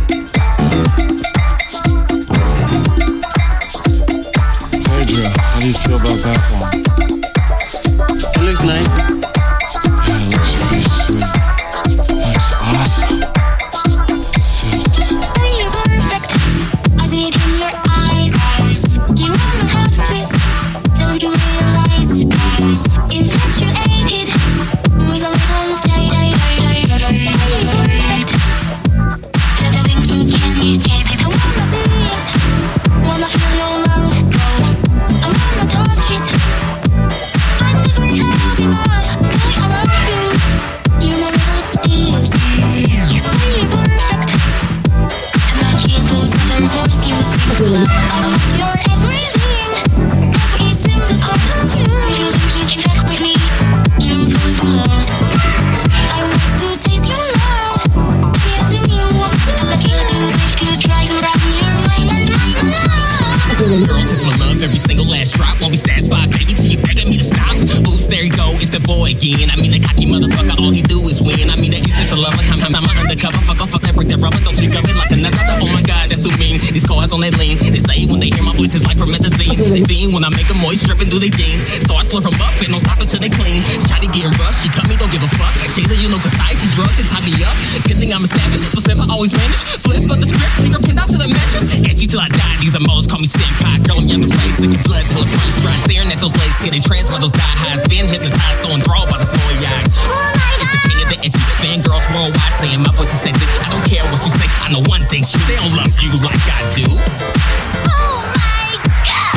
Pedro, how do you feel about that one? It looks nice. Yeah, it looks pretty sweet. It looks awesome. That's it. You're perfect. I see it in your eyes. You wanna have this, don't you realize? Infatuated with a little day. You're perfect. Something you can't escape. I wanna see it, wanna feel your love. I wanna touch it. I never have enough. Boy, I love you. You're my little seed. You're perfect. And I hear those other words you sing. I want your everything, every single part of you. If you think you can check with me, you're going to lose. I want to taste your love. Anything you want to do. If you try to wrap your mind and mind alone. Girl, taste my love, every single last drop. Won't be satisfied, baby, till you begging me to stop. Oops, there you go, it's the boy again. I mean, the cocky motherfucker, all he do is win. I mean, that you sense of love, I'm undercover. Fuck that, break that rubber, don't speak of it like another. Oh my god, that's too mean. These cars on that lean. They say when they hear my voice, it's like promethazine. They fiend when I make them moist, dripping through their jeans. So I slurp them up and don't stop until they clean. Shotty getting rough, she cut me, don't give a fuck. Shades of you know concise, she drugged and tie me up. Good thing I'm a savage, so simple, always manage. Flip up the script, leave her pinned out to the mattress. Edgy till I die, these are molars, call me senpai. Girl, I'm young and raised, sick of blood till the brains dry. Staring at those legs, getting tranced by those die highs. Been hypnotized, so enthralled by the snowy eyes. It's the king of the edgy, fangirls worldwide saying my voice is sexy. I don't care what you say, I know one thing's true, they don't love you like I do. Oh my god.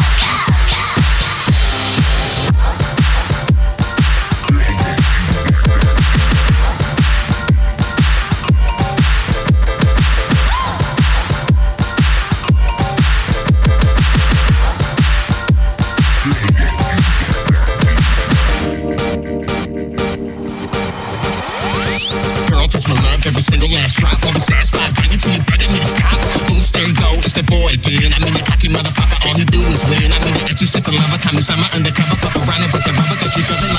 Girl, touch my love, every single last drop. Won't be satisfied, baby, till you begging me to stop. Oops, there you go, it's the boy again. I mean, the cocky motherfucker, all he do is win. I mean, the you sense of love, I come inside my undercover. Fuck around and put the rubber, cause you got it